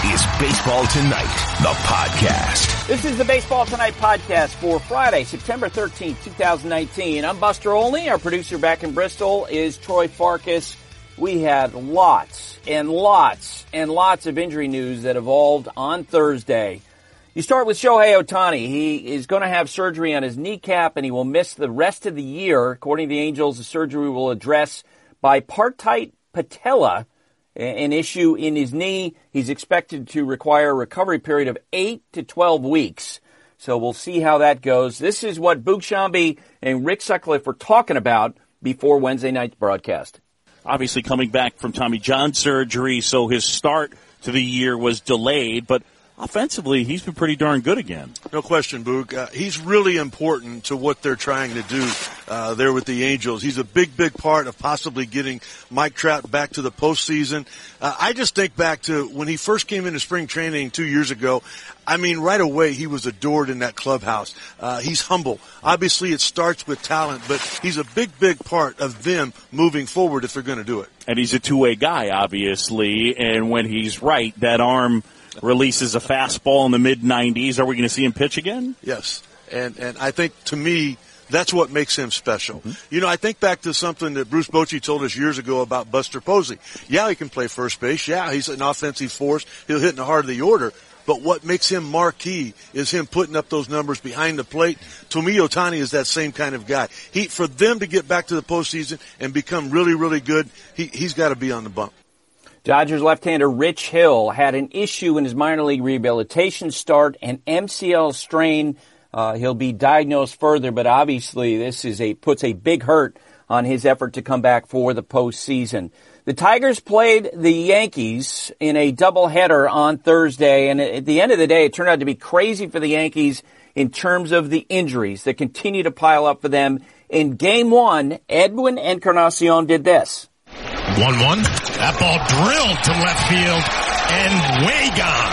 is Baseball Tonight, the podcast. This is the Baseball Tonight podcast for Friday, September 13th, 2019. I'm Buster Olney. Our producer back in Bristol is Troy Farkas. We had lots and lots and lots of injury news that evolved on Thursday. You start with Shohei Ohtani. He is going to have surgery on his kneecap, and he will miss the rest of the year. According to the Angels, the surgery will address bipartite patella, an issue in his knee. He's expected to require a recovery period of 8 to 12 weeks. So we'll see how that goes. This is what Boog Sciambi and Rick Sutcliffe were talking about before Wednesday night's broadcast. Obviously coming back from Tommy John surgery, so his start to the year was delayed, but offensively, he's been pretty darn good again. No question, Boog. He's really important to what they're trying to do there with the Angels. He's a big, big part of possibly getting Mike Trout back to the postseason. I just think back to when he first came into spring training 2 years ago. I mean, right away, he was adored in that clubhouse. He's humble. Obviously, it starts with talent, but he's a big, big part of them moving forward if they're going to do it. And he's a two-way guy, obviously, and when he's right, that arm releases a fastball in the mid-90s. Are we going to see him pitch again? Yes. And I think, to me, that's what makes him special. Mm-hmm. You know, I think back to something that Bruce Bochy told us years ago about Buster Posey. Yeah, he can play first base. Yeah, he's an offensive force. He'll hit in the heart of the order. But what makes him marquee is him putting up those numbers behind the plate. To me, Ohtani is that same kind of guy. For them to get back to the postseason and become really, really good, he's got to be on the bump. Dodgers left-hander Rich Hill had an issue in his minor league rehabilitation start, an MCL strain. He'll be diagnosed further, but obviously this puts a big hurt on his effort to come back for the postseason. The Tigers played the Yankees in a doubleheader on Thursday, and at the end of the day, it turned out to be crazy for the Yankees in terms of the injuries that continue to pile up for them. In Game 1, Edwin Encarnacion did this. 1-1. That ball drilled to left field and way gone.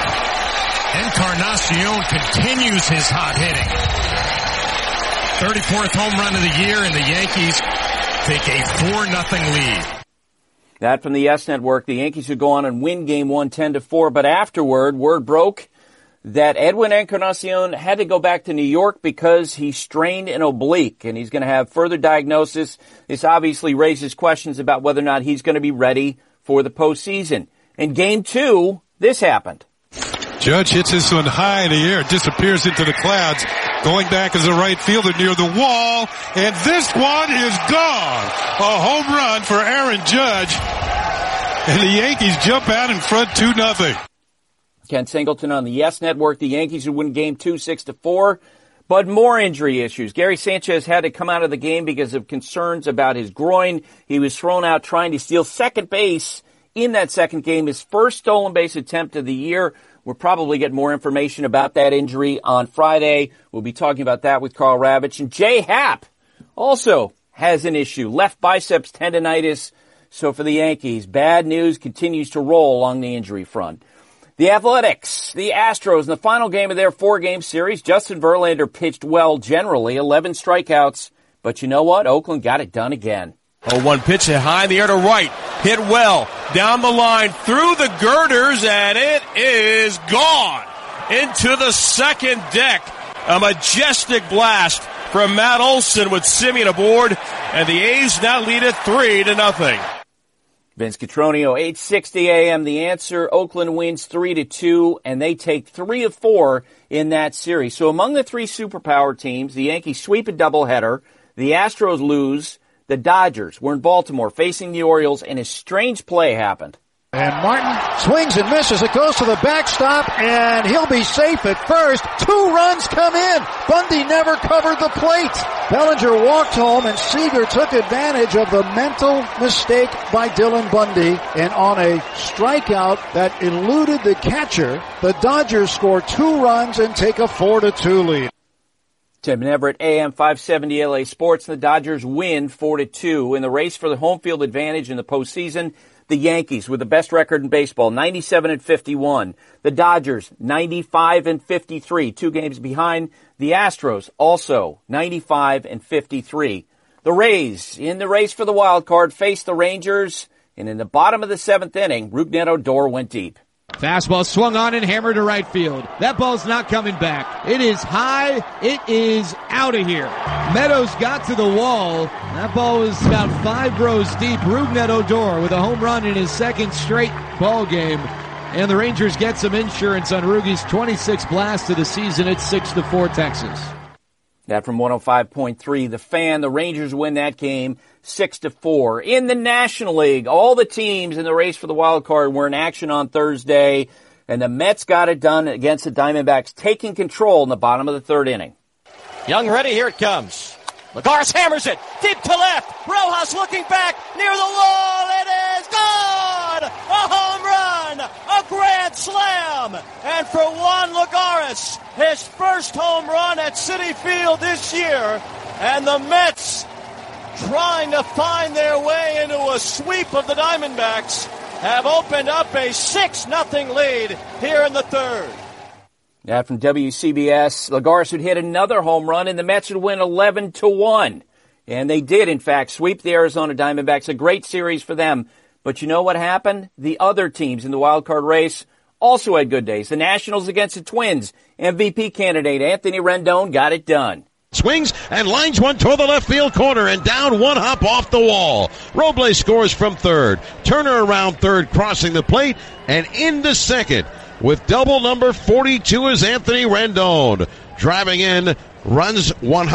Encarnacion continues his hot hitting. 34th home run of the year, and the Yankees take a 4-0 lead. That from the Yes Network. The Yankees would go on and win Game 1 10-4, but afterward, word broke that Edwin Encarnacion had to go back to New York because he strained an oblique, and he's going to have further diagnosis. This obviously raises questions about whether or not he's going to be ready for the postseason. In Game 2, this happened. Judge hits this one high in the air, disappears into the clouds, going back as a right fielder near the wall, and this one is gone. A home run for Aaron Judge, and the Yankees jump out in front 2-0. Ken Singleton on the Yes Network. The Yankees would win Game 2 6-4, but more injury issues. Gary Sanchez had to come out of the game because of concerns about his groin. He was thrown out trying to steal second base in that second game, his first stolen base attempt of the year. We'll probably get more information about that injury on Friday. We'll be talking about that with Carl Ravitch. And Jay Happ also has an issue, left biceps tendonitis. So for the Yankees, bad news continues to roll along the injury front. The Athletics, the Astros, in the final game of their 4-game series, Justin Verlander pitched well generally, 11 strikeouts. But you know what? Oakland got it done again. 0-1 pitch hit high in the air to right. Hit well. Down the line, through the girders, and it is gone into the second deck. A majestic blast from Matt Olson with Simeon aboard, and the A's now lead it 3-0. Vince Cotroneo, 8:60 a.m. The answer, Oakland wins 3-2, and they take 3 of 4 in that series. So among the 3 superpower teams, the Yankees sweep a doubleheader. The Astros lose. The Dodgers were in Baltimore facing the Orioles, and a strange play happened. And Martin swings and misses. It goes to the backstop, and he'll be safe at first. 2 runs come in. Bundy never covered the plate. Bellinger walked home, and Seager took advantage of the mental mistake by Dylan Bundy. And on a strikeout that eluded the catcher, the Dodgers score 2 runs and take a 4-2 lead. Tim Everett, AM 570 LA Sports. The Dodgers win 4-2 in the race for the home field advantage in the postseason. The Yankees with the best record in baseball, 97-51. The Dodgers, 95-53, 2 games behind. The Astros, also 95-53. The Rays, in the race for the wild card, faced the Rangers, and in the bottom of the 7th inning, Rougned Odor went deep. Fastball swung on and hammered to right field. That ball's not coming back. It is high. It is out of here. Meadows got to the wall. That ball was about 5 rows deep. Rougned Odor with a home run in his second straight ball game. And the Rangers get some insurance on Rugi's 26th blast of the season. It's 6-4 Texas. That from 105.3 The Fan. The Rangers win that game 6-4. In the National League, all the teams in the race for the wild card were in action on Thursday, and the Mets got it done against the Diamondbacks, taking control in the bottom of the third inning. Young ready, here it comes. Lagares hammers it deep to left. Rojas looking back near the wall. It is gone! A home run! A grand slam! And for Juan Lagares, his first home run at Citi Field this year. And the Mets, trying to find their way into a sweep of the Diamondbacks, have opened up a 6-0 lead here in the third. Now from WCBS, Lagares would hit another home run and the Mets would win 11-1. And they did, in fact, sweep the Arizona Diamondbacks. A great series for them. But you know what happened? The other teams in the wild card race also had good days. The Nationals against the Twins. MVP candidate Anthony Rendon got it done. Swings and lines one toward the left field corner and down one hop off the wall. Robles scores from third. Turner around third, crossing the plate and into second. With double number 42 is Anthony Rendon. Driving in runs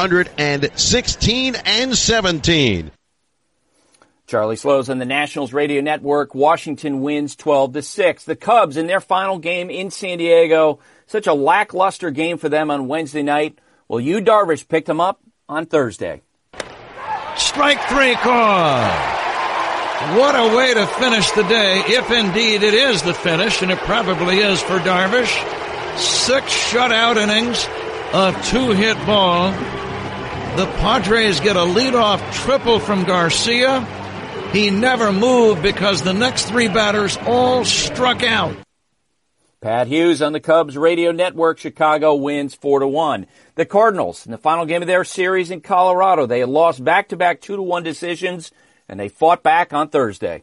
116 and 17. Charlie Slows on the Nationals Radio Network. Washington wins 12-6. The Cubs in their final game in San Diego. Such a lackluster game for them on Wednesday night. Well, Yu Darvish picked them up on Thursday. Strike 3 call. What a way to finish the day, if indeed it is the finish, and it probably is for Darvish. 6 shutout innings of 2-hit ball. The Padres get a leadoff triple from Garcia. He never moved because the next 3 batters all struck out. Pat Hughes on the Cubs Radio Network. Chicago wins 4-1. The Cardinals, in the final game of their series in Colorado, they had lost back-to-back 2-1 decisions, and they fought back on Thursday.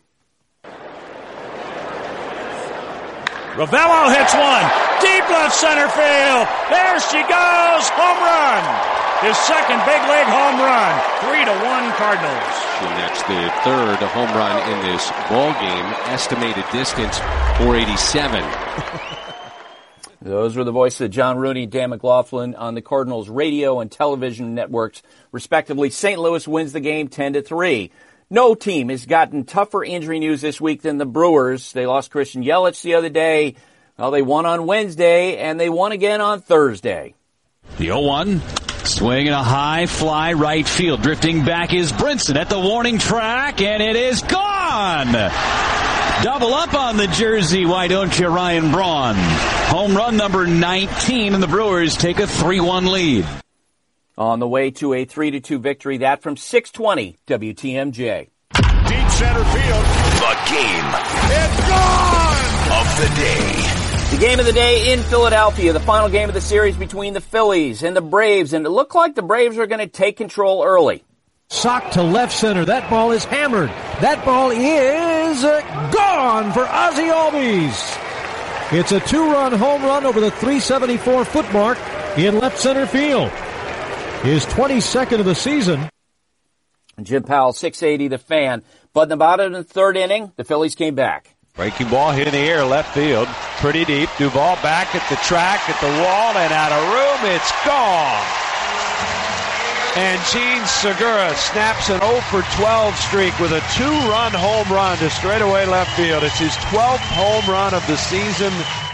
Ravello hits one. Deep left center field. There she goes. Home run. His second big league home run. 3-1 Cardinals. And that's the third home run in this ball game. Estimated distance 487. Those were the voices of John Rooney and Dan McLaughlin on the Cardinals radio and television networks, respectively. St. Louis wins the game 10-3. No team has gotten tougher injury news this week than the Brewers. They lost Christian Yelich the other day. Well, they won on Wednesday, and they won again on Thursday. The 0-1, swing and a high fly right field. Drifting back is Brinson at the warning track, and it is gone! Double up on the jersey, why don't you, Ryan Braun? Home run number 19, and the Brewers take a 3-1 lead. On the way to a 3-2 victory, that from 620 WTMJ. Deep center field. The game. It's gone! Of the day. The game of the day in Philadelphia, the final game of the series between the Phillies and the Braves, and it looked like the Braves were going to take control early. Sock to left center. That ball is hammered. That ball is gone for Ozzie Albies. It's a 2-run home run over the 374-foot mark in left center field. His 22nd of the season. Jim Powell, 680 The Fan. But in the bottom of the third inning, the Phillies came back. Breaking ball hit in the air, left field. Pretty deep. Duvall back at the track, at the wall, and out of room. It's gone. And Gene Segura snaps an 0-for-12 streak with a 2-run home run to straightaway left field. It's his 12th home run of the season.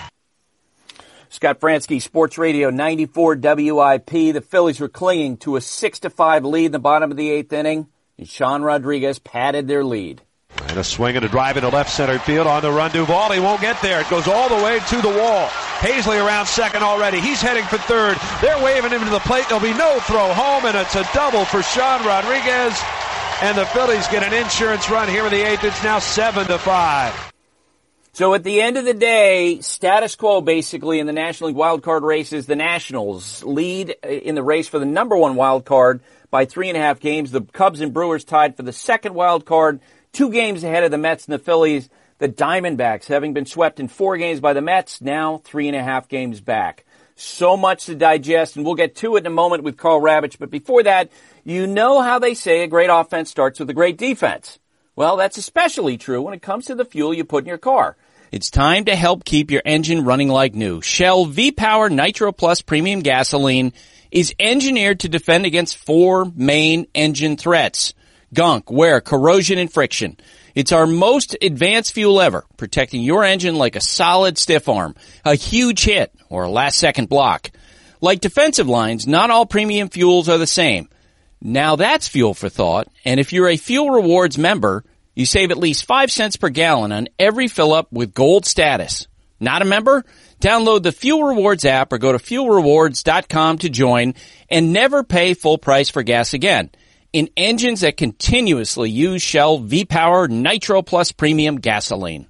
Scott Fransky, Sports Radio 94 WIP. The Phillies were clinging to a 6-5 lead in the bottom of the 8th inning, and Sean Rodriguez padded their lead. And a swing and a drive into left center field on the run. Duvall, he won't get there. It goes all the way to the wall. Paisley around second already. He's heading for third. They're waving him to the plate. There'll be no throw home, and it's a double for Sean Rodriguez. And the Phillies get an insurance run here in the 8th. It's now 7-5. So at the end of the day, status quo basically in the National League wildcard races. The Nationals lead in the race for the number 1 wild card by 3.5 games. The Cubs and Brewers tied for the second wild card, 2 games ahead of the Mets and the Phillies. The Diamondbacks, having been swept in 4 games by the Mets, now 3.5 games back. So much to digest, and we'll get to it in a moment with Karl Ravech. But before that, you know how they say a great offense starts with a great defense. Well, that's especially true when it comes to the fuel you put in your car. It's time to help keep your engine running like new. Shell V-Power Nitro Plus Premium Gasoline is engineered to defend against 4 main engine threats: gunk, wear, corrosion, and friction. It's our most advanced fuel ever, protecting your engine like a solid stiff arm, a huge hit, or a last-second block. Like defensive lines, not all premium fuels are the same. Now that's fuel for thought, and if you're a Fuel Rewards member, you save at least 5 cents per gallon on every fill-up with gold status. Not a member? Download the Fuel Rewards app or go to fuelrewards.com to join and never pay full price for gas again in engines that continuously use Shell V-Power Nitro Plus Premium Gasoline.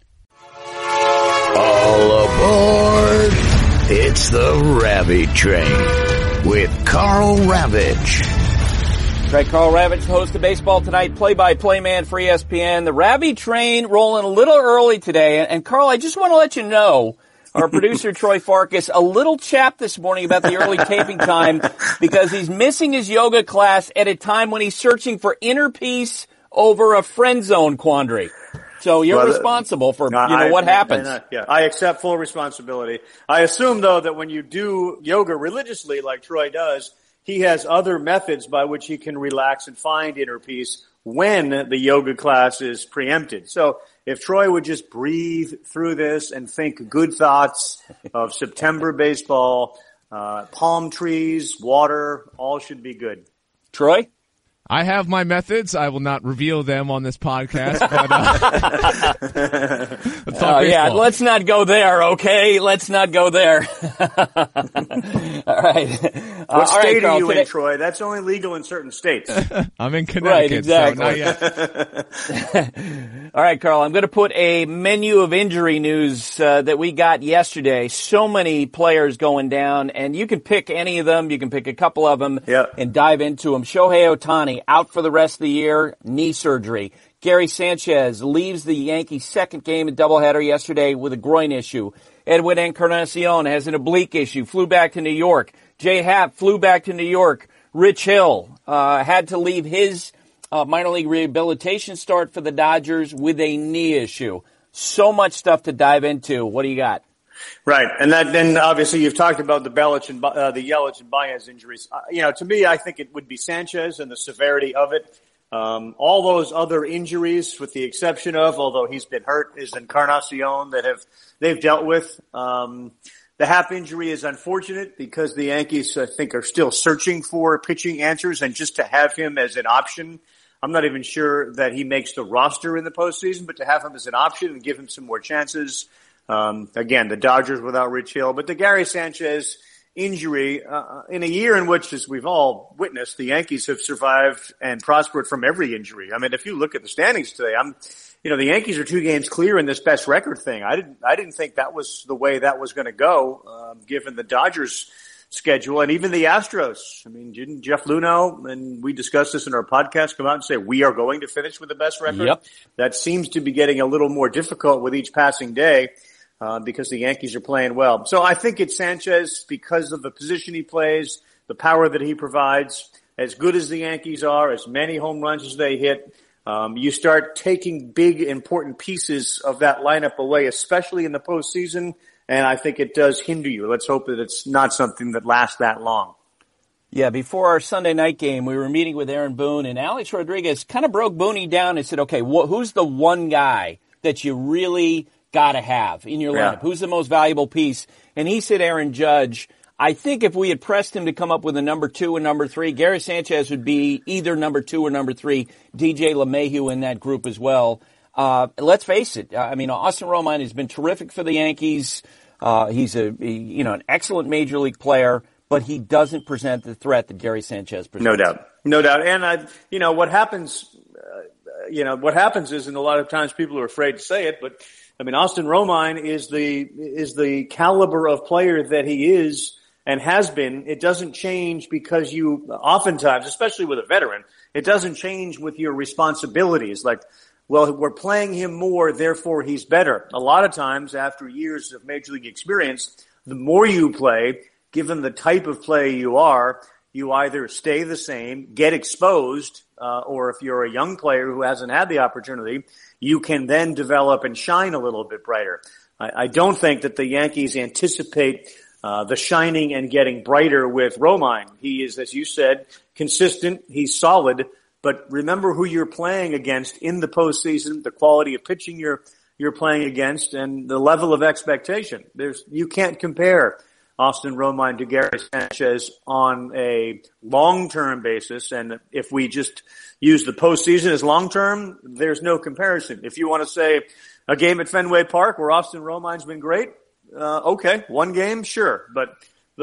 All aboard! It's the Ravech Train with Karl Ravech. Right, Karl Ravech, host of Baseball Tonight, play-by-play man for ESPN. The Ravech Train rolling a little early today. And Karl, I just want to let you know, our producer Troy Farkas, a little chapped this morning about the early taping time because he's missing his yoga class at a time when he's searching for inner peace over a friend zone quandary. So you're responsible for what happens. I accept full responsibility. I assume, though, that when you do yoga religiously like Troy does, he has other methods by which he can relax and find inner peace when the yoga class is preempted. So if Troy would just breathe through this and think good thoughts of September baseball, palm trees, water, all should be good. Troy? I have my methods. I will not reveal them on this podcast. But, let's not go there, okay? Let's not go there. All right. What state are you in, Troy? That's only legal in certain states. I'm in Connecticut, right, exactly. So not yet. All right, Karl, I'm going to put a menu of injury news that we got yesterday. So many players going down, and you can pick any of them. You can pick a couple of them and dive into them. Shohei Ohtani, out for the rest of the year, knee surgery. Gary Sanchez leaves the Yankees' second game in doubleheader yesterday with a groin issue. Edwin Encarnacion has an oblique issue, flew back to New York. Jay Happ flew back to New York. Rich Hill had to leave his minor league rehabilitation start for the Dodgers with a knee issue. So much stuff to dive into. What do you got? Right, and then obviously you've talked about the Yelich and Baez injuries. To me, I think it would be Sanchez and the severity of it. All those other injuries, with the exception of, although he's been hurt, is Encarnacion that they've dealt with. The Happ injury is unfortunate because the Yankees, I think, are still searching for pitching answers, and just to have him as an option, I'm not even sure that he makes the roster in the postseason, but to have him as an option and give him some more chances. Again, the Dodgers without Rich Hill, but the Gary Sanchez injury, in a year in which, as we've all witnessed, the Yankees have survived and prospered from every injury. I mean, if you look at the standings today, the Yankees are 2 games clear in this best record thing. I didn't think that was the way that was going to go, given the Dodgers schedule and even the Astros. I mean, didn't Jeff Luhnow, and we discussed this in our podcast, come out and say we are going to finish with the best record? Yep. That seems to be getting a little more difficult with each passing day. Because the Yankees are playing well. So I think it's Sanchez because of the position he plays, the power that he provides. As good as the Yankees are, as many home runs as they hit, you start taking big, important pieces of that lineup away, especially in the postseason, and I think it does hinder you. Let's hope that it's not something that lasts that long. Yeah, before our Sunday night game, we were meeting with Aaron Boone, and Alex Rodriguez kind of broke Booney down and said, okay, who's the one guy that you really got to have in your lineup? Who's the most valuable piece? And he said Aaron Judge. I think if we had pressed him to come up with a number 2 and number 3, Gary Sanchez would be either number 2 or number 3. DJ LeMahieu in that group as well. Let's face it. I mean, Austin Romine has been terrific for the Yankees. He's an excellent major league player, but he doesn't present the threat that Gary Sanchez presents. No doubt. And what happens is, and a lot of times people are afraid to say it, but I mean, Austin Romine is the caliber of player that he is and has been. It doesn't change because you oftentimes, especially with a veteran, it doesn't change with your responsibilities. Like well, we're playing him more, therefore he's better. A lot of times, after years of major league experience, the more you play, given the type of play you are, you either stay the same, get exposed, or if you're a young player who hasn't had the opportunity, you can then develop and shine a little bit brighter. I don't think that the Yankees anticipate the shining and getting brighter with Romine. He is, as you said, consistent. He's solid. But remember who you're playing against in the postseason, the quality of pitching you're playing against, and the level of expectation. You can't compare Austin Romine to Gary Sanchez on a long-term basis. And if we just use the postseason as long-term, there's no comparison. If you want to say a game at Fenway Park where Austin Romine's been great, okay, one game, sure. But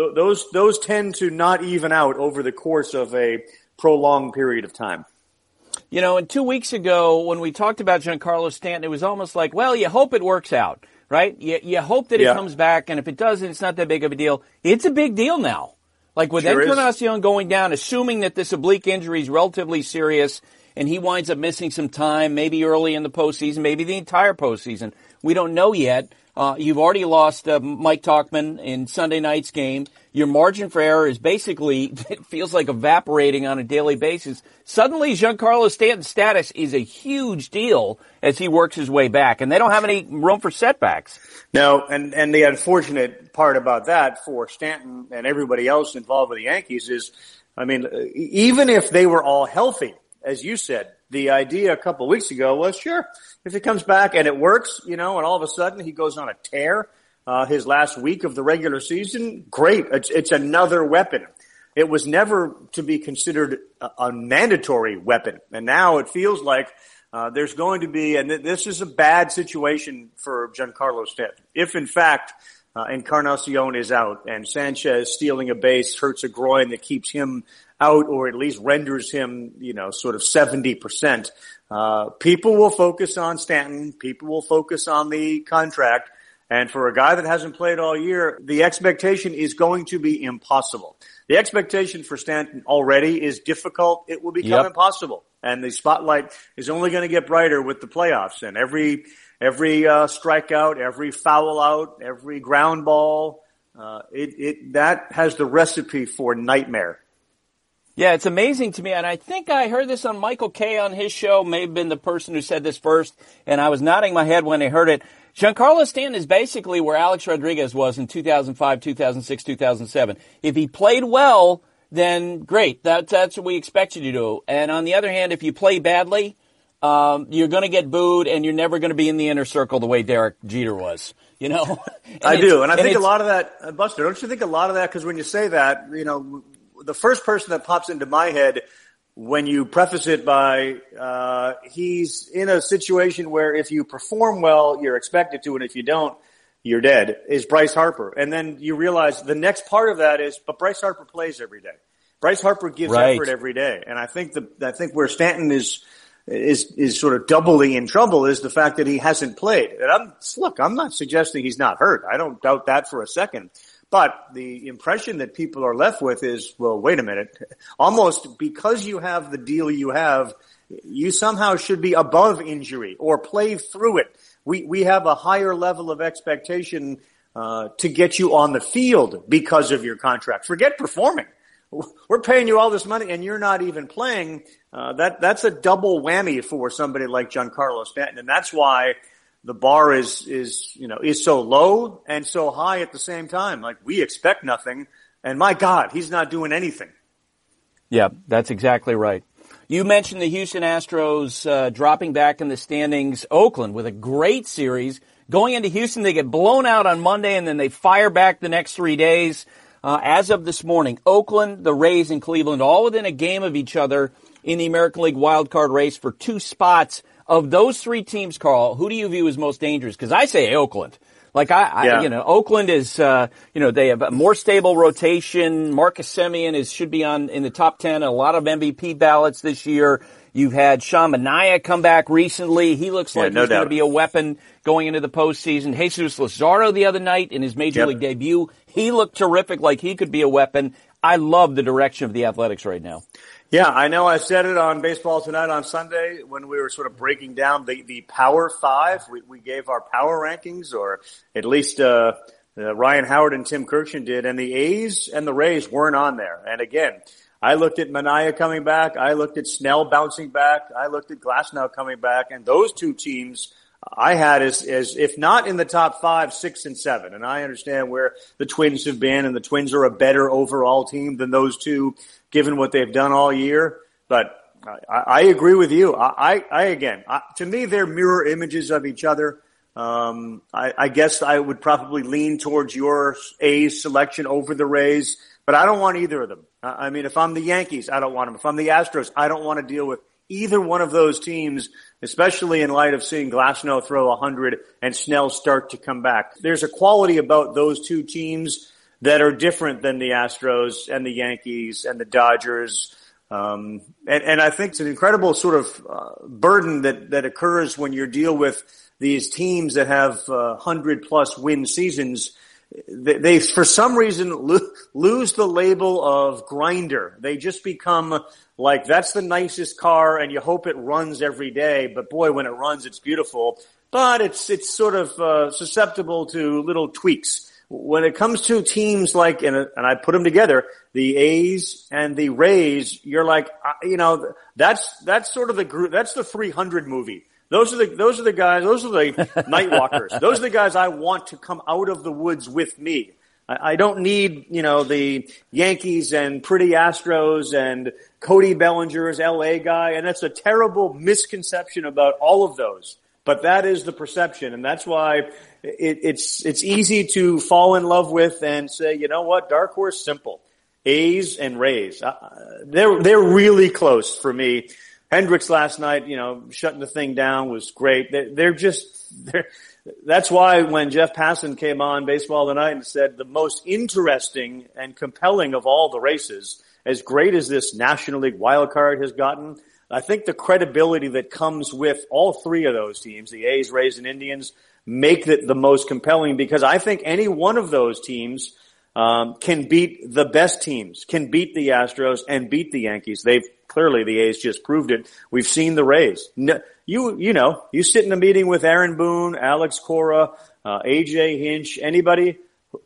those tend to not even out over the course of a prolonged period of time. You know, and 2 weeks ago when we talked about Giancarlo Stanton, it was almost like, well, you hope it works out, right? You hope that it comes back, and if it doesn't, it's not that big of a deal. It's a big deal now. Like with Encarnacion going down, assuming that this oblique injury is relatively serious and he winds up missing some time, maybe early in the postseason, maybe the entire postseason. We don't know yet. You've already lost Mike Tauchman in Sunday night's game. Your margin for error is basically, it feels like evaporating on a daily basis. Suddenly, Giancarlo Stanton's status is a huge deal as he works his way back, and they don't have any room for setbacks. No, and the unfortunate part about that for Stanton and everybody else involved with the Yankees is, I mean, even if they were all healthy, as you said, the idea a couple of weeks ago was, sure, if he comes back and it works, you know, and all of a sudden he goes on a tear, his last week of the regular season, great. It's another weapon. It was never to be considered a mandatory weapon. And now it feels like, there's going to be, and this is a bad situation for Giancarlo Stanton. If in fact, Encarnacion is out and Sanchez stealing a base hurts a groin that keeps him out, or at least renders him, you know, sort of 70%. People will focus on Stanton. People will focus on the contract. And for a guy that hasn't played all year, the expectation is going to be impossible. The expectation for Stanton already is difficult. It will become impossible. And the spotlight is only going to get brighter with the playoffs. And every strikeout, every foul out, every ground ball, that has the recipe for nightmare. Yeah, it's amazing to me, and I think I heard this on Michael Kay on his show, may have been the person who said this first, and I was nodding my head when I heard it. Giancarlo Stanton is basically where Alex Rodriguez was in 2005, 2006, 2007. If he played well, then great, that's what we expect you to do. And on the other hand, if you play badly, you're going to get booed, and you're never going to be in the inner circle the way Derek Jeter was, you know? I do, and I think a lot of that, Buster, don't you think a lot of that, because when you say that, you know, the first person that pops into my head when you preface it by, he's in a situation where if you perform well, you're expected to, and if you don't, you're dead, is Bryce Harper. And then you realize the next part of that is, but Bryce Harper plays every day. Bryce Harper gives effort every day. And I think where Stanton is sort of doubly in trouble is the fact that he hasn't played. And I'm not suggesting he's not hurt. I don't doubt that for a second. But the impression that people are left with is, well, wait a minute. Almost because you have the deal you have, you somehow should be above injury or play through it. We have a higher level of expectation to get you on the field because of your contract. Forget performing. We're paying you all this money and you're not even playing. That's a double whammy for somebody like Giancarlo Stanton, and that's why the bar is so low and so high at the same time. Like, we expect nothing, and my God, he's not doing anything. Yeah, that's exactly right. You mentioned the Houston Astros dropping back in the standings. Oakland with a great series. Going into Houston, they get blown out on Monday, and then they fire back the next 3 days. As of this morning, Oakland, the Rays, and Cleveland, all within a game of each other in the American League wildcard race for 2 spots. Of those 3 teams, Carl, who do you view as most dangerous? Because I say Oakland. Like Oakland is, they have a more stable rotation. Marcus Semien should be in the top 10 and a lot of MVP ballots this year. You've had Sean Manaea come back recently. He looks like he's going to be a weapon going into the postseason. Jesus Lazaro the other night in his Major League debut, he looked terrific, like he could be a weapon. I love the direction of the Athletics right now. Yeah, I know I said it on Baseball Tonight on Sunday when we were sort of breaking down the Power Five. We gave our power rankings, or at least Ryan Howard and Tim Kirkshin did, and the A's and the Rays weren't on there. And again, I looked at Manaea coming back. I looked at Snell bouncing back. I looked at Glasnow coming back. And those two teams I had as if not in the top 5, 6, and 7. And I understand where the Twins have been, and the Twins are a better overall team than those two, given what they've done all year. But I agree with you. To me, they're mirror images of each other. I guess I would probably lean towards your A's selection over the Rays, but I don't want either of them. I mean, if I'm the Yankees, I don't want them. If I'm the Astros, I don't want to deal with either one of those teams, especially in light of seeing Glasnow throw 100 and Snell start to come back. There's a quality about those two teams that are different than the Astros and the Yankees and the Dodgers. And I think it's an incredible sort of burden that occurs when you deal with these teams that have 100+ win seasons. They for some reason lose the label of grinder. They just become like, that's the nicest car and you hope it runs every day, but boy, when it runs, it's beautiful. But it's sort of susceptible to little tweaks. When it comes to teams like, and I put them together, the A's and the Rays, you're like, that's sort of the group, that's the 300 movie. Those are the guys, those are the night walkers. Those are the guys I want to come out of the woods with me. I don't need, the Yankees and pretty Astros and Cody Bellinger's LA guy. And that's a terrible misconception about all of those. But that is the perception. And that's why it's easy to fall in love with and say, you know what? Dark horse, simple. A's and Rays. They're really close for me. Hendricks last night, shutting the thing down was great. That's why when Jeff Passan came on Baseball Tonight and said the most interesting and compelling of all the races, as great as this National League wild card has gotten, I think the credibility that comes with all three of those teams, the A's, Rays, and Indians, make it the most compelling, because I think any one of those teams can beat the best teams, can beat the Astros and beat the Yankees. Clearly, the A's just proved it. We've seen the Rays. You sit in a meeting with Aaron Boone, Alex Cora, AJ Hinch, anybody,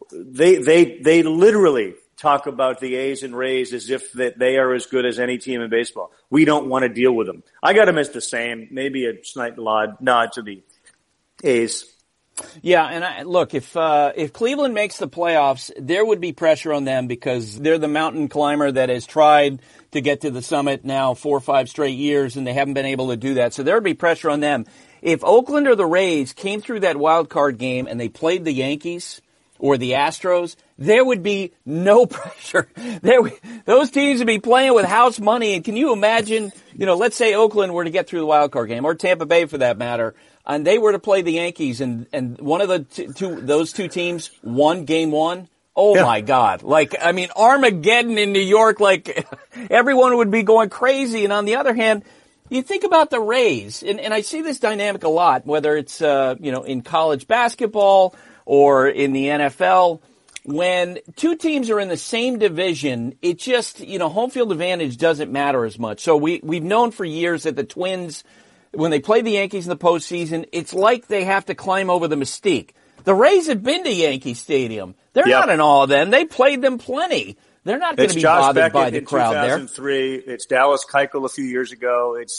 they literally talk about the A's and Rays as if that they are as good as any team in baseball. We don't want to deal with them. I got them as the same, maybe a slight nod to the A's. Yeah, and look, if Cleveland makes the playoffs, there would be pressure on them because they're the mountain climber that has tried to get to the summit now 4 or 5 straight years, and they haven't been able to do that. So there would be pressure on them. If Oakland or the Rays came through that wild card game and they played the Yankees or the Astros, there would be no pressure. Those teams would be playing with house money. And can you imagine, let's say Oakland were to get through the wild card game, or Tampa Bay for that matter, and they were to play the Yankees, and one of those two teams won game 1. Oh my God. Armageddon in New York, everyone would be going crazy. And on the other hand, you think about the Rays, and I see this dynamic a lot, whether it's, in college basketball or in the NFL. When two teams are in the same division, it just, home field advantage doesn't matter as much. So we've known for years that the Twins, when they play the Yankees in the postseason, it's like they have to climb over the mystique. The Rays have been to Yankee Stadium. They're not in awe of them. They played them plenty. They're not going to be bothered by the crowd there. It's Josh Beckett in 2003. It's Dallas Keuchel a few years ago. It's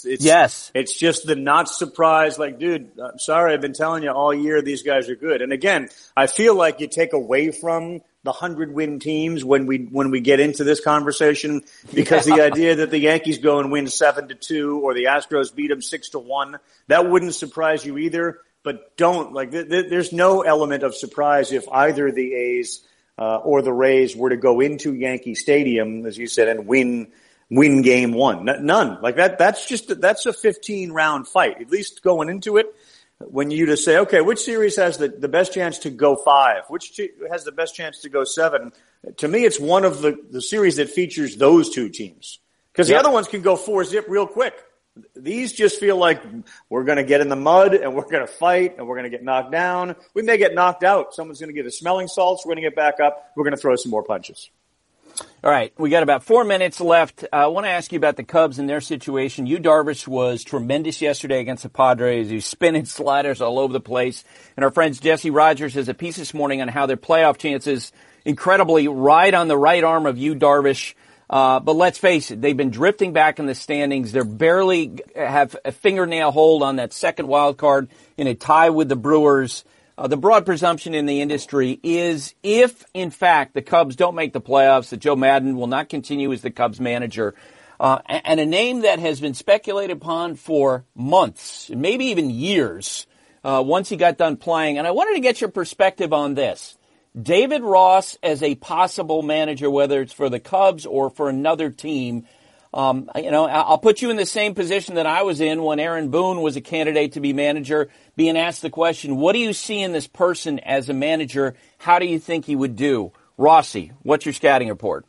just the not surprise. Dude, I'm sorry. I've been telling you all year these guys are good. And again, I feel like you take away from the 100-win teams when we get into this conversation, because the idea that the Yankees go and win 7-2 or the Astros beat them 6-1, that wouldn't surprise you either. But there's no element of surprise if either the A's or the Rays were to go into Yankee Stadium, as you said, and win game 1. None. That's a 15-round fight, at least going into it. When you just say, okay, which series has the best chance to go 5? Which has the best chance to go 7? To me, it's one of the series that features those two teams. Because the other ones can go 4-zip real quick. These just feel like we're going to get in the mud and we're going to fight and we're going to get knocked down. We may get knocked out. Someone's going to give us smelling salts. We're going to get back up. We're going to throw some more punches. All right, we got about 4 minutes left. I want to ask you about the Cubs and their situation. Yu Darvish was tremendous yesterday against the Padres. He's spinning sliders all over the place. And our friends Jesse Rogers has a piece this morning on how their playoff chances incredibly ride on the right arm of Yu Darvish. But let's face it, they've been drifting back in the standings. They're barely have a fingernail hold on that second wild card in a tie with the Brewers. The broad presumption in the industry is if, in fact, the Cubs don't make the playoffs, that Joe Maddon will not continue as the Cubs manager. And a name that has been speculated upon for months, maybe even years, once he got done playing. And I wanted to get your perspective on this. David Ross as a possible manager, whether it's for the Cubs or for another team. I'll put you in the same position that I was in when Aaron Boone was a candidate to be manager, being asked the question, what do you see in this person as a manager? How do you think he would do? Rossi, what's your scouting report?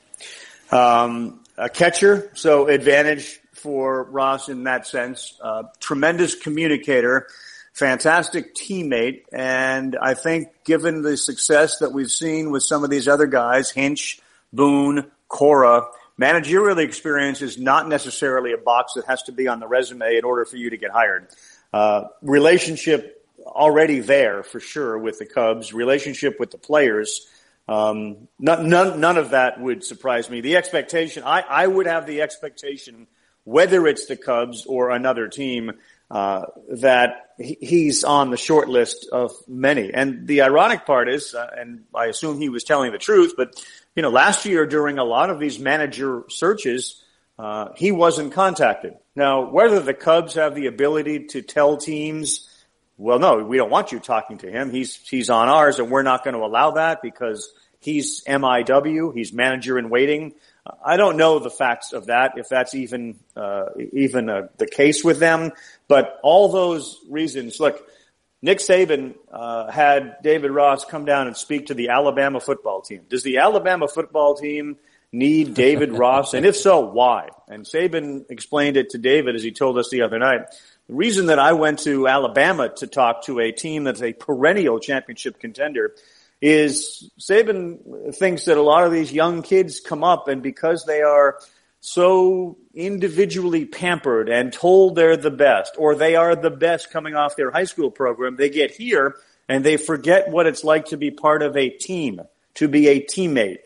A catcher, so advantage for Ross in that sense. Tremendous communicator. Fantastic teammate, and I think given the success that we've seen with some of these other guys, Hinch, Boone, Cora, managerial experience is not necessarily a box that has to be on the resume in order for you to get hired. Relationship already there for sure with the Cubs, relationship with the players. None of that would surprise me. The expectation, I would have the expectation, whether it's the Cubs or another team, that he's on the short list of many. And the ironic part is, and I assume he was telling the truth, but, last year during a lot of these manager searches, he wasn't contacted. Now, whether the Cubs have the ability to tell teams, well, no, we don't want you talking to him. He's on ours and we're not going to allow that because he's MIW, he's manager in waiting. I don't know the facts of that, if that's even the case with them. But all those reasons, look, Nick Saban had David Ross come down and speak to the Alabama football team. Does the Alabama football team need David Ross? And if so, why? And Saban explained it to David as he told us the other night. The reason that I went to Alabama to talk to a team that's a perennial championship contender is Saban thinks that a lot of these young kids come up and because they are so individually pampered and told they're the best or they are the best coming off their high school program, they get here and they forget what it's like to be part of a team, to be a teammate.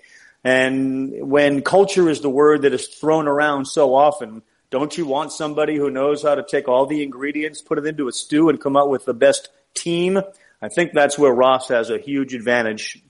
And when culture is the word that is thrown around so often, don't you want somebody who knows how to take all the ingredients, put it into a stew and come out with the best team? I think that's where Ross has a huge advantage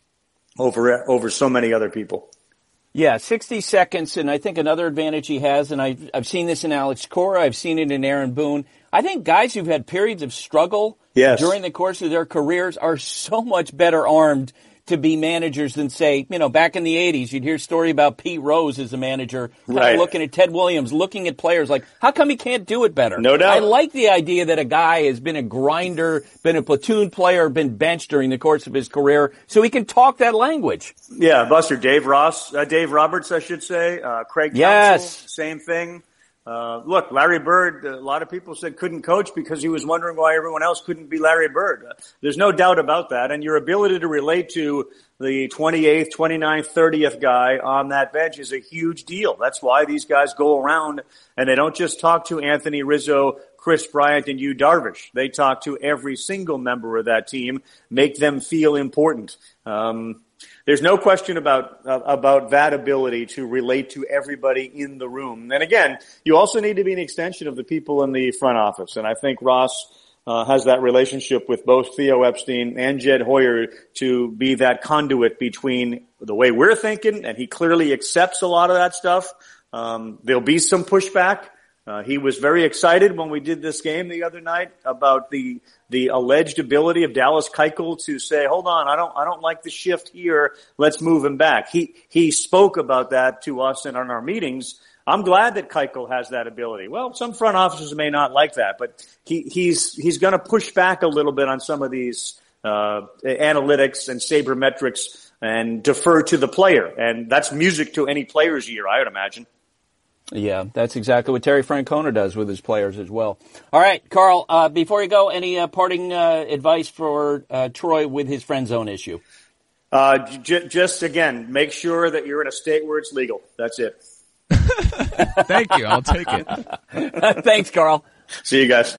over so many other people. Yeah, 60 seconds, and I think another advantage he has, and I've seen this in Alex Cora, I've seen it in Aaron Boone. I think guys who've had periods of struggle during the course of their careers are so much better armed to be managers than, say, back in the 80s, you'd hear a story about Pete Rose as a manager, kind of looking at Ted Williams, looking at players like, how come he can't do it better? No doubt. I like the idea that a guy has been a grinder, been a platoon player, been benched during the course of his career, so he can talk that language. Yeah, Buster, Dave Roberts, I should say, Craig Counsell, same thing. Look, Larry Bird, a lot of people said couldn't coach because he was wondering why everyone else couldn't be Larry Bird. There's no doubt about that. And your ability to relate to the 28th, 29th, 30th guy on that bench is a huge deal. That's why these guys go around and they don't just talk to Anthony Rizzo, Chris Bryant, and Yu Darvish. They talk to every single member of that team, make them feel important. There's no question about that ability to relate to everybody in the room. And again, you also need to be an extension of the people in the front office. And I think Ross has that relationship with both Theo Epstein and Jed Hoyer to be that conduit between the way we're thinking, and he clearly accepts a lot of that stuff. There'll be some pushback. He was very excited when we did this game the other night about the alleged ability of Dallas Keuchel to say, hold on, I don't like the shift here. Let's move him back. He spoke about that to us and on our meetings. I'm glad that Keuchel has that ability. Well, some front offices may not like that, but he's going to push back a little bit on some of these analytics and sabermetrics and defer to the player. And that's music to any player's ear, I would imagine. Yeah, that's exactly what Terry Francona does with his players as well. All right, Carl, before you go, any parting advice for Troy with his friend zone issue? Just, again, make sure that you're in a state where it's legal. That's it. Thank you. I'll take it. Thanks, Carl. See you guys.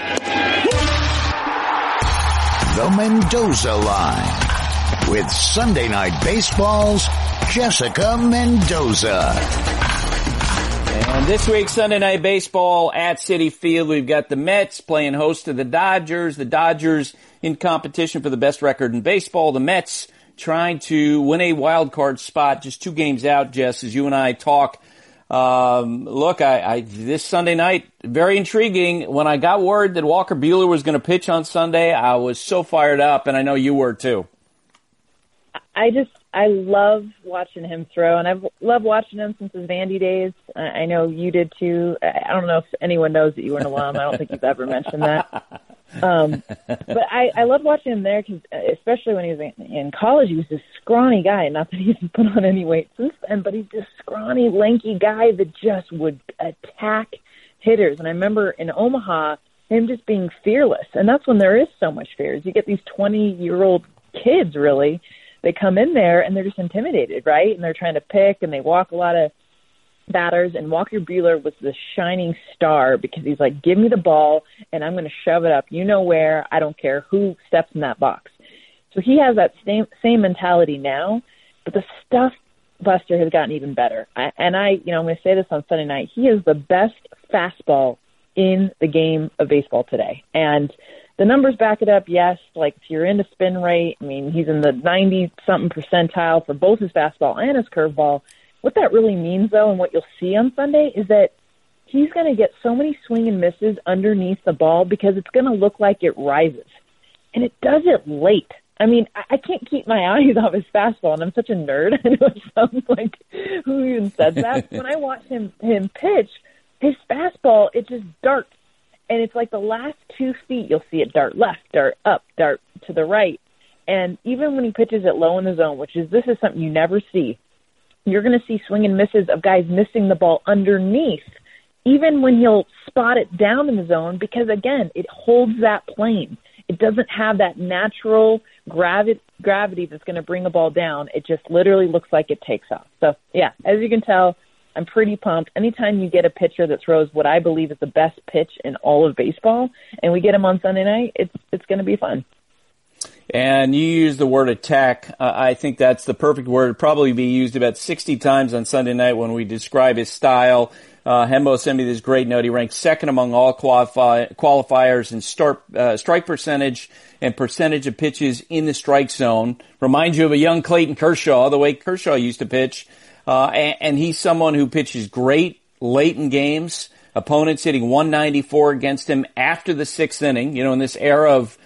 The Mendoza Line with Sunday Night Baseball's Jessica Mendoza. And this week's Sunday Night Baseball at Citi Field, we've got the Mets playing host to the Dodgers. The Dodgers in competition for the best record in baseball. The Mets trying to win a wild card spot, just 2 games out, Jess, as you and I talk. Look, this Sunday night, very intriguing. When I got word that Walker Buehler was going to pitch on Sunday, I was so fired up, and I know you were too. I love watching him throw, and I've loved watching him since his Vandy days. I know you did too. I don't know if anyone knows that you were an alum. I don't think you've ever mentioned that. But I loved watching him there, because especially when he was in college, he was this scrawny guy. Not that he hasn't put on any weight since then, but he's this scrawny, lanky guy that just would attack hitters. And I remember in Omaha, him just being fearless. And that's when there is so much fear. You get these 20-year-old kids, really. They come in there and they're just intimidated, right? And they're trying to pick, and they walk a lot of batters. And Walker Buehler was the shining star, because he's like, give me the ball and I'm going to shove it up. You know where? I don't care who steps in that box. So he has that same mentality now, but the stuff Buster has gotten even better. I'm going to say this on Sunday night. He is the best fastball in the game of baseball today. And the numbers back it up, yes. Like, if you're into spin rate, I mean, he's in the 90-something percentile for both his fastball and his curveball. What that really means, though, and what you'll see on Sunday, is that he's going to get so many swing and misses underneath the ball, because it's going to look like it rises. And it does it late. I mean, I can't keep my eyes off his fastball, and I'm such a nerd. I know it sounds like, who even said that? When I watch him pitch, his fastball, it just darts. And it's like the last 2 feet, you'll see it dart left, dart up, dart to the right. And even when he pitches it low in the zone, this is something you never see, you're going to see swing and misses of guys missing the ball underneath, even when he'll spot it down in the zone, because, again, it holds that plane. It doesn't have that natural gravity that's going to bring a ball down. It just literally looks like it takes off. So, yeah, as you can tell, I'm pretty pumped. Anytime you get a pitcher that throws what I believe is the best pitch in all of baseball, and we get him on Sunday night, it's going to be fun. And you use the word attack. I think that's the perfect word. It'd probably be used about 60 times on Sunday night when we describe his style. Hembo sent me this great note. He ranked second among all qualifiers in strike percentage and percentage of pitches in the strike zone. Reminds you of a young Clayton Kershaw, the way Kershaw used to pitch. And he's someone who pitches great late in games. Opponents hitting 194 against him after the 6th inning. In this era of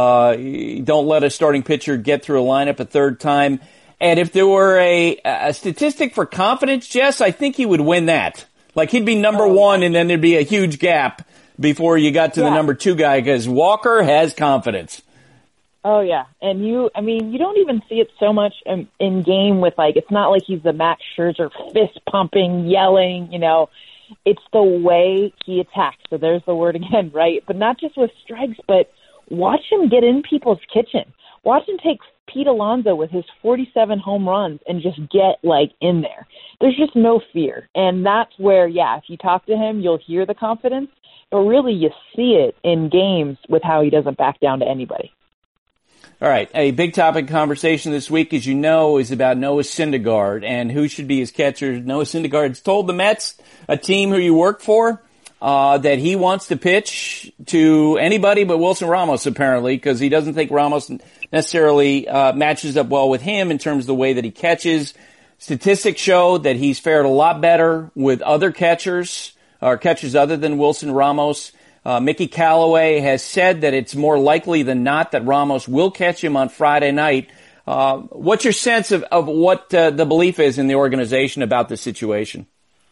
don't let a starting pitcher get through a lineup a third time. And if there were a statistic for confidence, Jess, I think he would win that. Like, he'd be number one, and then there'd be a huge gap before you got to the number 2 guy, because Walker has confidence. Oh, yeah. And you don't even see it so much in game with, like, it's not like he's the Max Scherzer fist pumping, yelling, It's the way he attacks. So there's the word again, right? But not just with strikes, but watch him get in people's kitchen. Watch him take Pete Alonso with his 47 home runs and just get, like, in there. There's just no fear. And that's where, if you talk to him, you'll hear the confidence. But really, you see it in games with how he doesn't back down to anybody. All right, a big topic conversation this week, as you know, is about Noah Syndergaard and who should be his catcher. Noah Syndergaard's told the Mets, a team who you work for, that he wants to pitch to anybody but Wilson Ramos, apparently, because he doesn't think Ramos necessarily matches up well with him in terms of the way that he catches. Statistics show that he's fared a lot better with other catchers, or catchers other than Wilson Ramos. Mickey Callaway has said that it's more likely than not that Ramos will catch him on Friday night. What's your sense of what the belief is in the organization about this situation?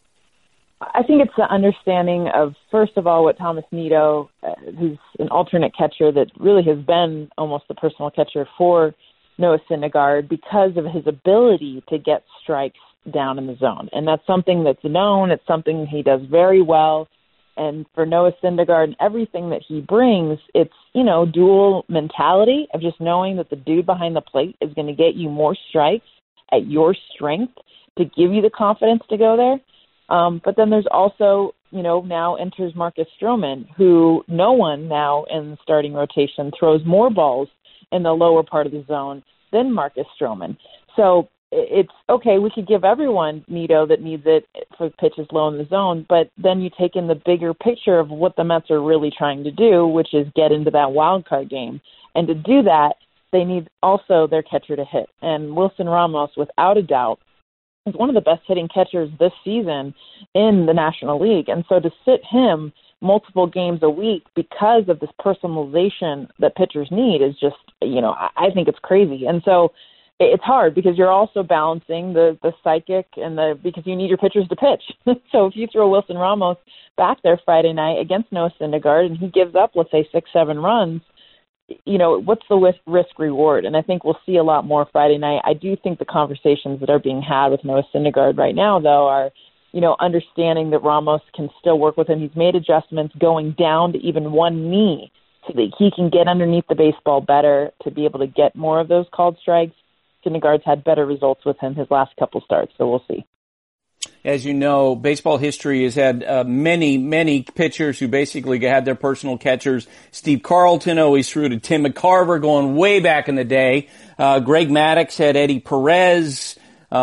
I think it's the understanding of, first of all, what Thomas Nido, who's an alternate catcher that really has been almost the personal catcher for Noah Syndergaard, because of his ability to get strikes down in the zone. And that's something that's known. It's something he does very well. And for Noah Syndergaard and everything that he brings, it's, dual mentality of just knowing that the dude behind the plate is going to get you more strikes at your strength to give you the confidence to go there. But then there's also, now enters Marcus Stroman, who no one now in the starting rotation throws more balls in the lower part of the zone than Marcus Stroman. So it's okay, we could give everyone Nido that needs it for pitches low in the zone, but then you take in the bigger picture of what the Mets are really trying to do, which is get into that wild card game. And to do that, they need also their catcher to hit. And Wilson Ramos, without a doubt, is one of the best hitting catchers this season in the National League. And so to sit him multiple games a week because of this personalization that pitchers need is just, I think it's crazy. And so it's hard because you're also balancing the psychic and because you need your pitchers to pitch. So if you throw Wilson Ramos back there Friday night against Noah Syndergaard and he gives up, let's say 6-7 runs, what's the risk reward? And I think we'll see a lot more Friday night. I do think the conversations that are being had with Noah Syndergaard right now, though, are, understanding that Ramos can still work with him. He's made adjustments going down to even one knee so that he can get underneath the baseball better to be able to get more of those called strikes. Syndergaard's had better results with him his last couple starts, so we'll see. As you know, baseball history has had many pitchers who basically had their personal catchers. Steve Carlton always threw to Tim McCarver going way back in the day. Greg Maddux had Eddie Perez.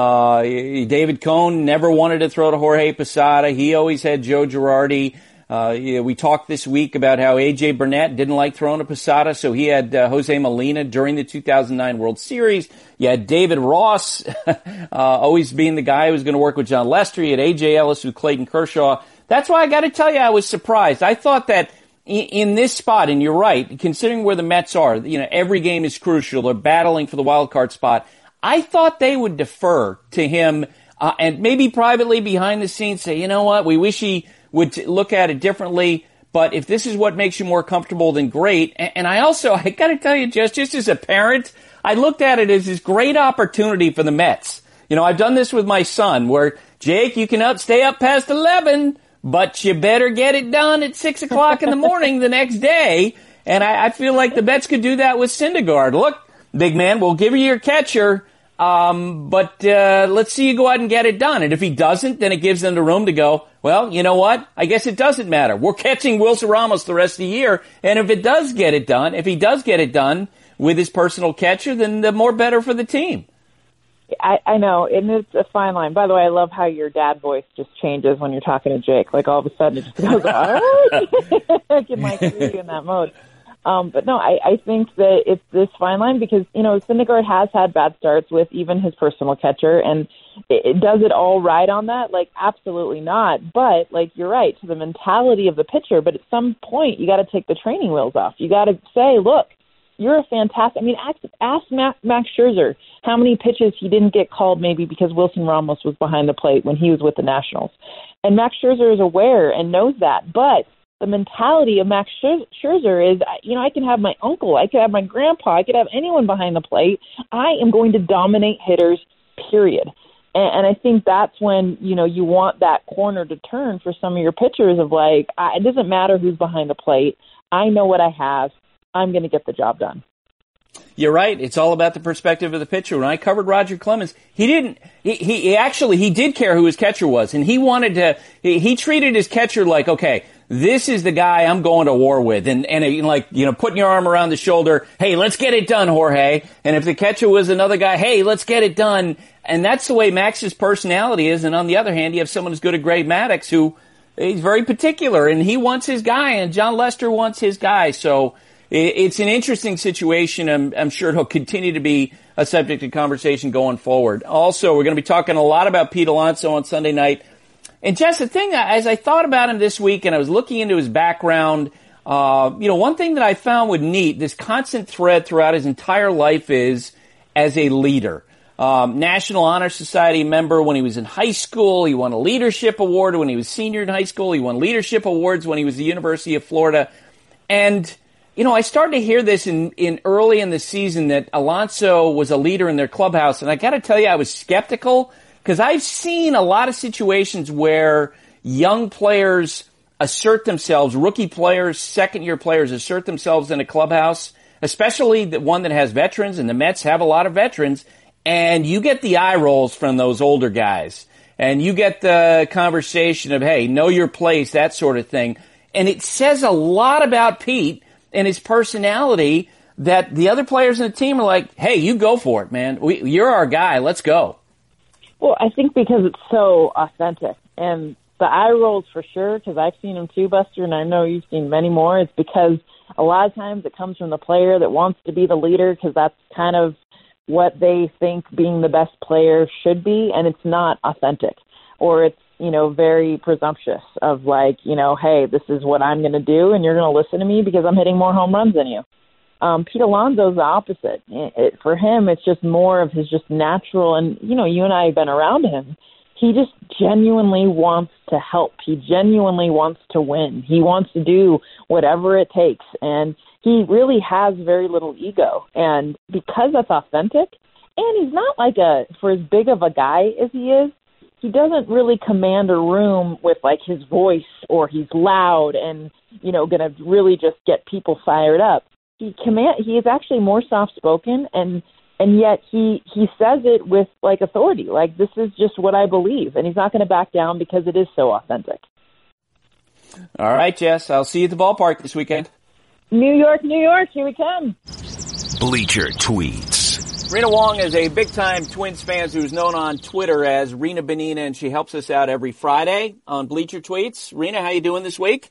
David Cohn never wanted to throw to Jorge Posada. He always had Joe Girardi. We talked this week about how A.J. Burnett didn't like throwing to Posada, so he had Jose Molina during the 2009 World Series. You had David Ross always being the guy who was going to work with John Lester. You had A.J. Ellis with Clayton Kershaw. That's why I got to tell you I was surprised. I thought that in this spot, and you're right, considering where the Mets are, every game is crucial. They're battling for the wild card spot. I thought they would defer to him and maybe privately behind the scenes say, you know what, we wish he would look at it differently, but if this is what makes you more comfortable, then great. And I got to tell you, just as a parent, I looked at it as this great opportunity for the Mets. I've done this with my son where, Jake, you can stay up past 11, but you better get it done at 6 o'clock in the morning the next day. And I feel like the Mets could do that with Syndergaard. Look, big man, we'll give you your catcher, but let's see you go out and get it done. And if he doesn't, then it gives them the room to go, well, you know what? I guess it doesn't matter. We're catching Wilson Ramos the rest of the year. And if he does get it done with his personal catcher, then the more better for the team. I know, and it's a fine line. By the way, I love how your dad voice just changes when you're talking to Jake. Like all of a sudden it just goes, I can see you in that mode. But no, I think that it's this fine line because, Syndergaard has had bad starts with even his personal catcher. And does it all ride on that? Like, absolutely not. But, you're right, to the mentality of the pitcher. But at some point, you got to take the training wheels off. You got to say, look, you're a fantastic. Ask Max Scherzer how many pitches he didn't get called maybe because Wilson Ramos was behind the plate when he was with the Nationals. And Max Scherzer is aware and knows that. But the mentality of Max Scherzer is, I can have my uncle, I could have my grandpa, I could have anyone behind the plate. I am going to dominate hitters, period. And I think that's when, you want that corner to turn for some of your pitchers of it doesn't matter who's behind the plate. I know what I have. I'm going to get the job done. You're right. It's all about the perspective of the pitcher. When I covered Roger Clemens, he did care who his catcher was. And he treated his catcher like, okay, this is the guy I'm going to war with. And putting your arm around the shoulder, hey, let's get it done, Jorge. And if the catcher was another guy, hey, let's get it done. And that's the way Max's personality is. And on the other hand, you have someone as good as Greg Maddux who he's very particular and he wants his guy and John Lester wants his guy. So it's an interesting situation. I'm sure it'll continue to be a subject of conversation going forward. Also, we're going to be talking a lot about Pete Alonso on Sunday night. And Jess, the thing, as I thought about him this week and I was looking into his background, one thing that I found was neat, this constant thread throughout his entire life is as a leader. National Honor Society member when he was in high school. He won a leadership award when he was senior in high school. He won leadership awards when he was at the University of Florida. And I started to hear this in early in the season that Alonso was a leader in their clubhouse. And I got to tell you, I was skeptical Because I've seen a lot of situations where young players assert themselves, rookie players, second-year players assert themselves in a clubhouse, especially the one that has veterans, and the Mets have a lot of veterans, and you get the eye rolls from those older guys. And you get the conversation of, hey, know your place, that sort of thing. And it says a lot about Pete and his personality that the other players in the team are like, hey, you go for it, man. You're our guy. Let's go. Well, I think because it's so authentic. And the eye rolls for sure, because I've seen them too, Buster, and I know you've seen many more. It's because a lot of times it comes from the player that wants to be the leader, because that's kind of what they think being the best player should be, and it's not authentic. Or it's, very presumptuous of like, hey, this is what I'm going to do, and you're going to listen to me because I'm hitting more home runs than you. Pete Alonso's the opposite. For him, it's just more of his just natural, and, you and I have been around him. He just genuinely wants to help. He genuinely wants to win. He wants to do whatever it takes, and he really has very little ego. And because that's authentic, and he's not like for as big of a guy as he is, he doesn't really command a room with like his voice, or he's loud and, going to really just get people fired up. He is actually more soft-spoken, and yet he says it with like authority. Like, this is just what I believe, and he's not going to back down because it is so authentic. All right, Jess, I'll see you at the ballpark this weekend. New York, here we come. Bleacher Tweets. Rena Wong is a big-time Twins fan who's known on Twitter as Rena Benina, and she helps us out every Friday on Bleacher Tweets. Rena, how you doing this week?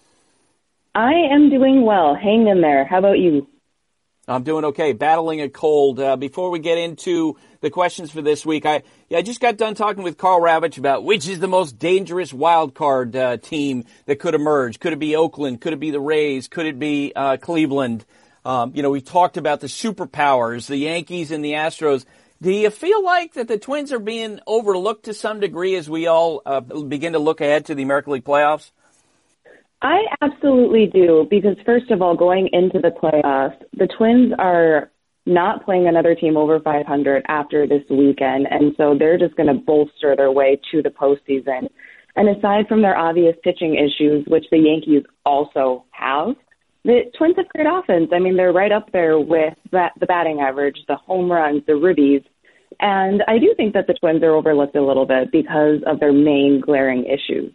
I am doing well. Hang in there. How about you? I'm doing okay, battling a cold. Before we get into the questions for this week, I just got done talking with Carl Ravitch about which is the most dangerous wild card team that could emerge. Could it be Oakland? Could it be the Rays? Could it be Cleveland? We talked about the superpowers, the Yankees and the Astros. Do you feel like that the Twins are being overlooked to some degree as we all begin to look ahead to the American League playoffs? I absolutely do, because first of all, going into the playoffs, the Twins are not playing another team over 500 after this weekend, and so they're just going to bolster their way to the postseason. And aside from their obvious pitching issues, which the Yankees also have, the Twins have great offense. I mean, they're right up there with the batting average, the home runs, the ribbies. And I do think that the Twins are overlooked a little bit because of their main glaring issues.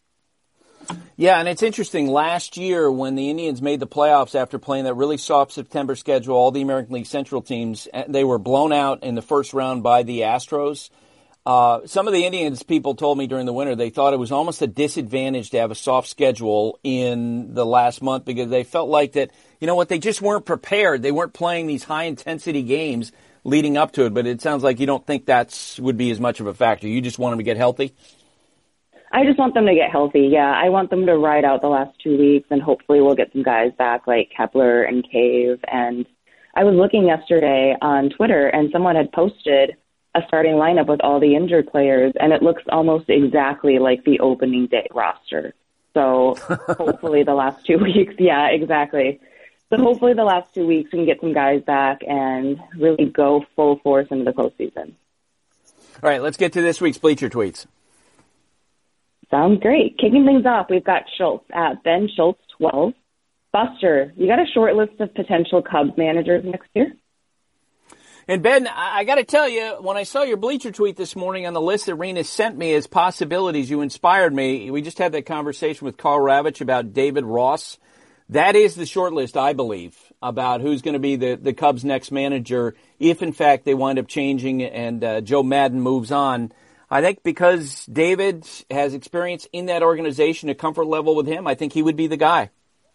Yeah, and it's interesting. Last year, when the Indians made the playoffs after playing that really soft September schedule, all the American League Central teams, they were blown out in the first round by the Astros. Some of the Indians people told me during the winter they thought it was almost a disadvantage to have a soft schedule in the last month because they felt like that, they just weren't prepared. They weren't playing these high-intensity games leading up to it, but it sounds like you don't think that would be as much of a factor. You just want them to get healthy? I just want them to get healthy, yeah. I want them to ride out the last 2 weeks, and hopefully we'll get some guys back like Kepler and Cave. And I was looking yesterday on Twitter, and someone had posted a starting lineup with all the injured players, and it looks almost exactly like the opening day roster. So hopefully the last 2 weeks, yeah, exactly. So hopefully the last 2 weeks we can get some guys back and really go full force into the postseason. All right, let's get to this week's Bleacher Tweets. Sounds great. Kicking things off, we've got Schultz at Ben Schultz 12. Buster, you got a short list of potential Cubs managers next year? And Ben, I got to tell you, when I saw your Bleacher Tweet this morning on the list that Rena sent me as possibilities, you inspired me. We just had that conversation with Carl Ravitch about David Ross. That is the short list, I believe, about who's going to be the Cubs' next manager if, in fact, they wind up changing and Joe Maddon moves on. I think because David has experience in that organization, a comfort level with him, I think he would be the guy.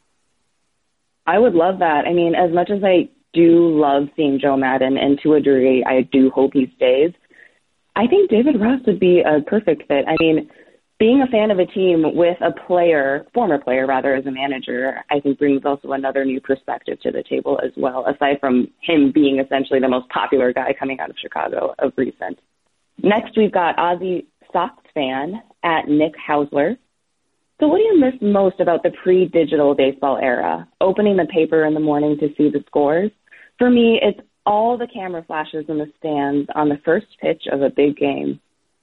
I would love that. I mean, as much as I do love seeing Joe Maddon, and to a degree, I do hope he stays, I think David Ross would be a perfect fit. I mean, being a fan of a team with a former player as a manager, I think brings also another new perspective to the table as well, aside from him being essentially the most popular guy coming out of Chicago of recent. Next, we've got Aussie Sox fan at Nick Hausler. So what do you miss most about the pre-digital baseball era? Opening the paper in the morning to see the scores? For me, it's all the camera flashes in the stands on the first pitch of a big game.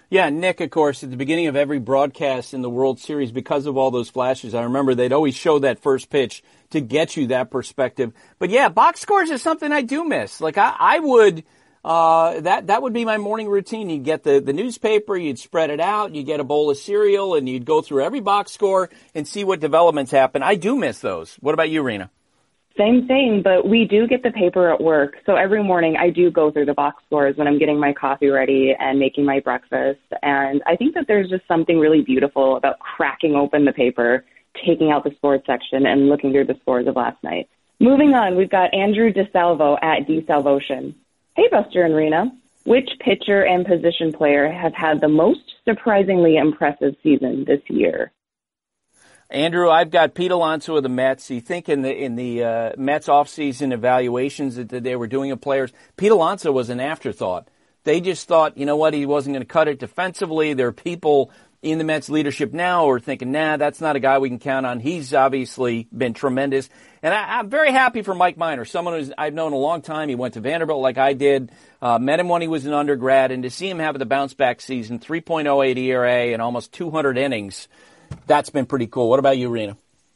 Yeah, Nick, of course, at the beginning of every broadcast in the World Series, because of all those flashes, I remember they'd always show that first pitch to get you that perspective. But yeah, box scores is something I do miss. Like I would, that would be my morning routine. You'd get the newspaper, you'd spread it out, you'd get a bowl of cereal, and you'd go through every box score and see what developments happen. I do miss those. What about you, Rena? Same thing, but we do get the paper at work. So every morning I do go through the box scores when I'm getting my coffee ready and making my breakfast. And I think that there's just something really beautiful about cracking open the paper, taking out the sports section, and looking through the scores of last night. Moving on, we've got Andrew DeSalvo at DeSalvotion. Hey, Buster and Rena. Which pitcher and position player have had the most surprisingly impressive season this year? Andrew, I've got Pete Alonso of the Mets. You think in the Mets offseason evaluations that they were doing of players, Pete Alonso was an afterthought. They just thought, you know what, he wasn't going to cut it defensively. There are people in the Mets leadership now who are thinking, nah, that's not a guy we can count on. He's obviously been tremendous. And I'm very happy for Mike Minor, someone who I've known a long time. He went to Vanderbilt like I did, met him when he was an undergrad, and to see him have the bounce-back season, 3.08 ERA and almost 200 innings, that's been pretty cool. What about you, Rena?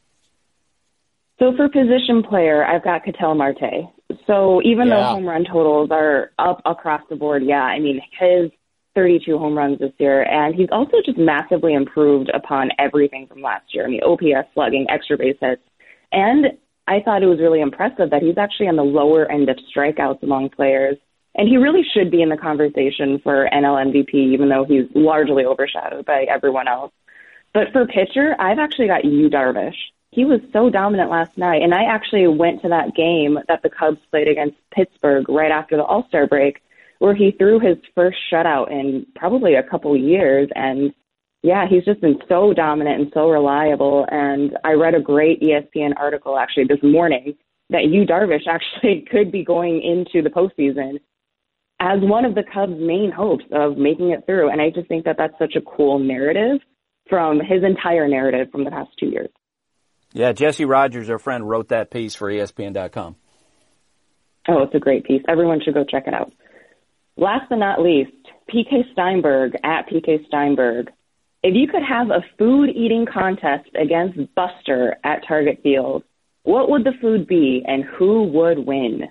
So for position player, I've got Ketel Marte. So even though home run totals are up across the board, I mean, his 32 home runs this year, and he's also just massively improved upon everything from last year. I mean, OPS, slugging, extra base hits. And I thought it was really impressive that he's actually on the lower end of strikeouts among players. And he really should be in the conversation for NL MVP, even though he's largely overshadowed by everyone else. But for pitcher, I've actually got Yu Darvish. He was so dominant last night, and I actually went to that game that the Cubs played against Pittsburgh right after the All-Star break, where he threw his first shutout in probably a couple years. And, he's just been so dominant and so reliable. And I read a great ESPN article actually this morning that Yu Darvish actually could be going into the postseason as one of the Cubs' main hopes of making it through. And I just think that that's such a cool narrative from his entire narrative from the past 2 years. Yeah, Jesse Rogers, our friend, wrote that piece for ESPN.com. Oh, it's a great piece. Everyone should go check it out. Last but not least, PK Steinberg at PK Steinberg. If you could have a food eating contest against Buster at Target Field, what would the food be and who would win?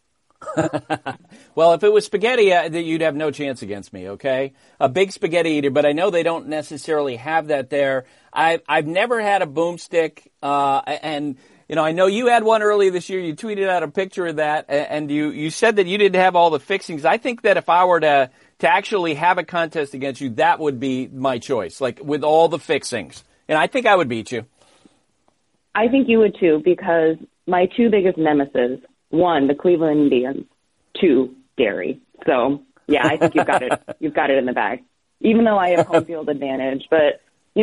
Well, if it was spaghetti, you'd have no chance against me, okay? A big spaghetti eater, but I know they don't necessarily have that there. I've never had a boomstick, and I know you had one earlier this year. You tweeted out a picture of that, and you said that you didn't have all the fixings. I think that if I were to actually have a contest against you, that would be my choice, like with all the fixings. And I think I would beat you. I think you would too, because my two biggest nemesis, one, the Cleveland Indians, two, dairy. So, I think you've got it. You've got it in the bag, even though I have home field advantage. But,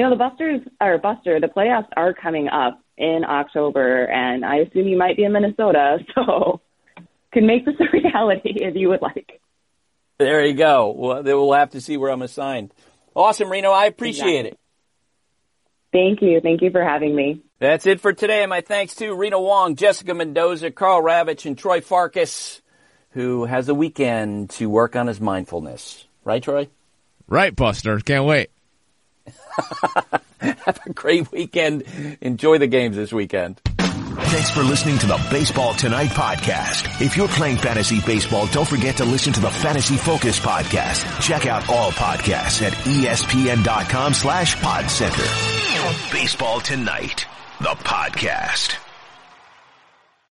the playoffs are coming up in October, and I assume you might be in Minnesota, so can make this a reality if you would like. There you go. Well, we'll have to see where I'm assigned. Awesome, Reno. I appreciate it. Thank you. Thank you for having me. That's it for today. My thanks to Rena Wong, Jessica Mendoza, Carl Ravitch, and Troy Farkas, who has a weekend to work on his mindfulness. Right, Troy? Right, Buster. Can't wait. Have a great weekend. Enjoy the games this weekend. Thanks for listening to the Baseball Tonight podcast. If you're playing fantasy baseball, don't forget to listen to the Fantasy Focus podcast. Check out all podcasts at ESPN.com/PodCenter. Baseball Tonight, the podcast.